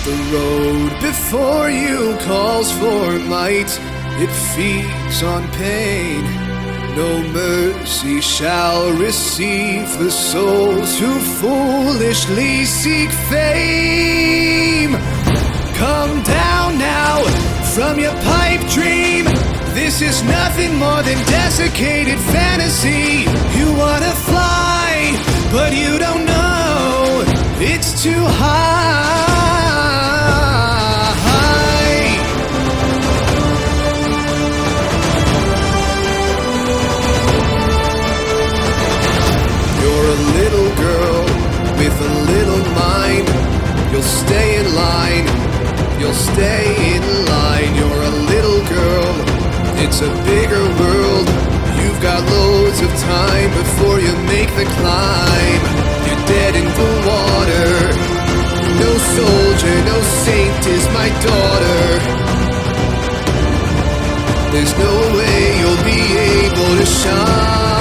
The road before you calls for might, it feeds on pain. No mercy shall receive the souls who foolishly seek fame. Come down now from your pipe dream. This is nothing more than desiccated fantasy. You wanna fly, but you don't know it's too high. You're a little girl with a little mind. You'll stay in line, you'll stay in line. You're a little girl, it's a bigger world. You've got loads of time before you make the climb. You're dead in the water. No soldier, no saint is my daughter. There's no way you'll be able to shine.